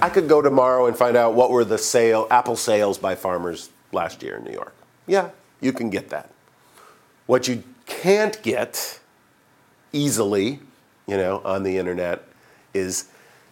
I could go tomorrow and find out what were the apple sales by farmers last year in New York. Yeah, you can get that. What you can't get easily, on the internet is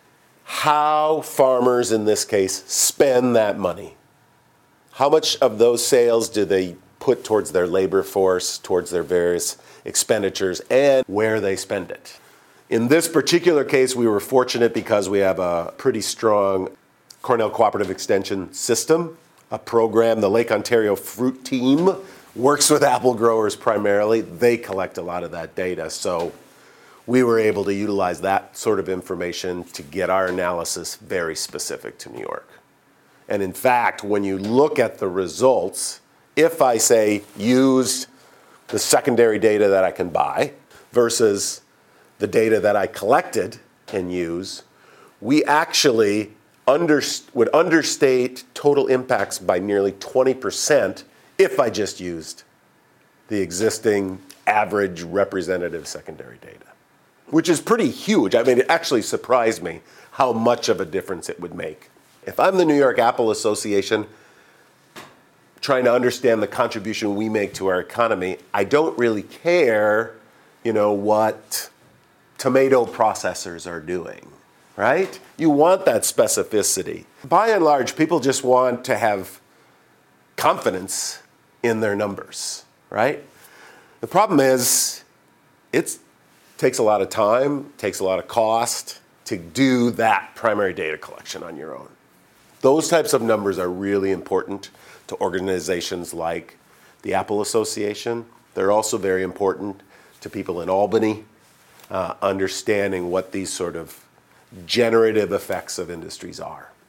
how farmers in this case spend that money. How much of those sales do they put towards their labor force, towards their various expenditures, and where they spend it. In this particular case, we were fortunate because we have a pretty strong Cornell Cooperative Extension system, a program. The Lake Ontario Fruit Team works with apple growers primarily. They collect a lot of that data. So we were able to utilize that sort of information to get our analysis very specific to New York. And in fact, when you look at the results, if I say used the secondary data that I can buy versus the data that I collected and use, we actually would understate total impacts by nearly 20% if I just used the existing average representative secondary data, which is pretty huge. I mean, it actually surprised me how much of a difference it would make. If I'm the New York Apple Association trying to understand the contribution we make to our economy, I don't really care, what tomato processors are doing, right? You want that specificity. By and large, people just want to have confidence in their numbers, right? The problem is it takes a lot of time, takes a lot of cost to do that primary data collection on your own. Those types of numbers are really important to organizations like the Apple Association. They're also very important to people in Albany, understanding what these sort of generative effects of industries are.